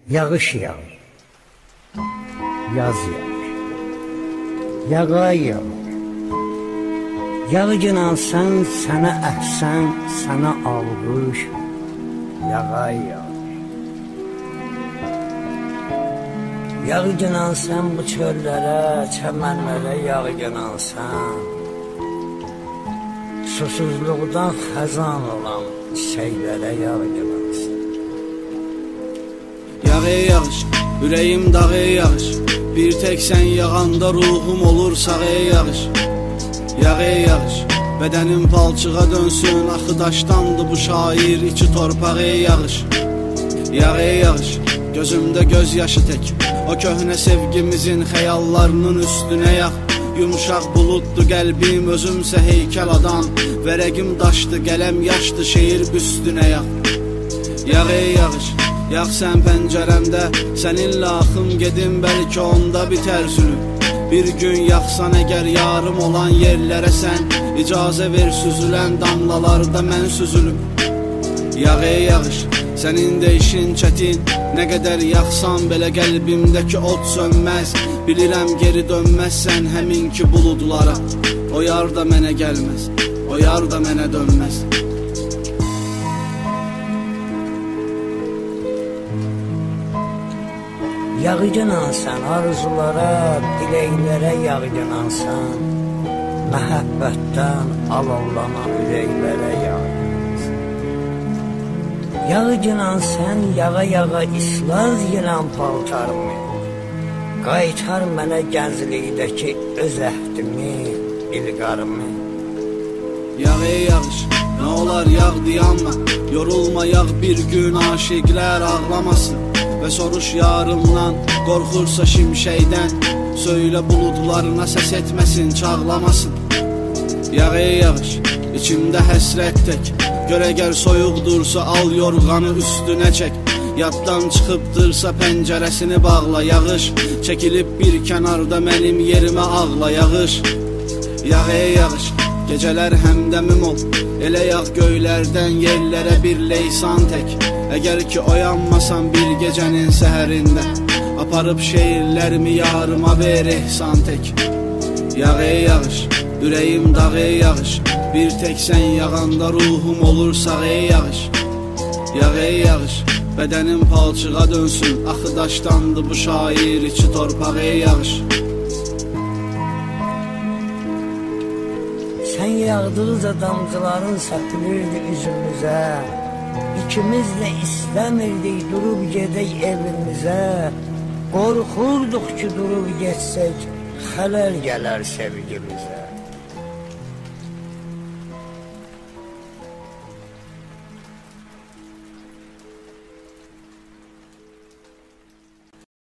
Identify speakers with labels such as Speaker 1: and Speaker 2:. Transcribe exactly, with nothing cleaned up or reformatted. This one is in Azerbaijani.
Speaker 1: Yağış yağır, yaz yağır, yağay yağır. Yağcınan sən, sənə əhsən, sənə alqış, yağay yağır. Yağcınan sən bu çöllərə, çəmənlərə yağcınan sən. Susuzluqdan xəzan olan çiçəklərə yağcınan sən.
Speaker 2: Yağı yağış, ürəyim dağı yağış. Bir tek sən yağanda ruhum olur sağı yağış. Yağı yağış, bədənim palçığa dönsün. Axı daşdandı bu şair, içi torpağı yağış. Yağı yağış, gözümdə göz yaşı tek. O köhnə sevgimizin xəyallarının üstünə yağ. Yumuşaq bulutdu qəlbim, özümsə heykəl adam. Vərəqim daşdı, qələm yaşdı, şeir üstünə yağ. Yağı yağış, yağ sən pəncərəmdə, səninlə axım gedim, bəlkə onda bitər zülüm. Bir gün yaxsan əgər yarım olan yerlərə sən, icazə ver süzülən damlalarda mən süzülüm. Yağı yağış, sənin də işin çətin, nə qədər yaxsan belə qəlbimdəki od sönməz. Bilirəm geri dönməzsən həmin ki buludlara. O yar da mənə gəlməz, o yar da mənə dönməz.
Speaker 1: Yağcınan sən arzulara, diləklərə yağcınan sən. Məhəbbətdən alovlanan ürəklərə yağcınan sən. Yağcınan sən yağa-yağa islaz yılan paltarımı. Qaytar mənə gənclikdəki öz əhdimi, ilqarımı.
Speaker 2: Yağı yağış, nə olar yağ dayanma. Yorulma yağ bir gün aşiqlər ağlamasın. Və soruş yarımdan, qorxursa şimşəkdən. Söylə buludlarına səs etməsin, çağlamasın. Yağı yağış, içimdə həsrət tək. Gör əgər soyuqdursa al yorğanı üstünə çək. Yaddan çıxıbdırsa pəncərəsini bağla yağış. Çəkilib bir kənarda mənim yerimə ağla yağış. Yağı yağış, gecələr həmdəmim ol. Elə yağ göylərdən yerlərə bir leysan tək. Əgər ki oyanmasan bir gecənin səhərində, aparıb şeirlərimi yarıma ver ehsan tək. Yağı yağış, ürəyim dağı yağış. Bir tek sən yağanda ruhum olur sağı yağış. Yağı yağış, bədənim palçığa dönsün. Axı daşdandı bu şair, içi torpağı yağış.
Speaker 1: Sən yağdıqca damcıların səpilirdi üzümüzə. İkimiz də istəmirdik durub gedək evimizə. Qorxurduq ki durub getsək xələl gələr sevgimizə.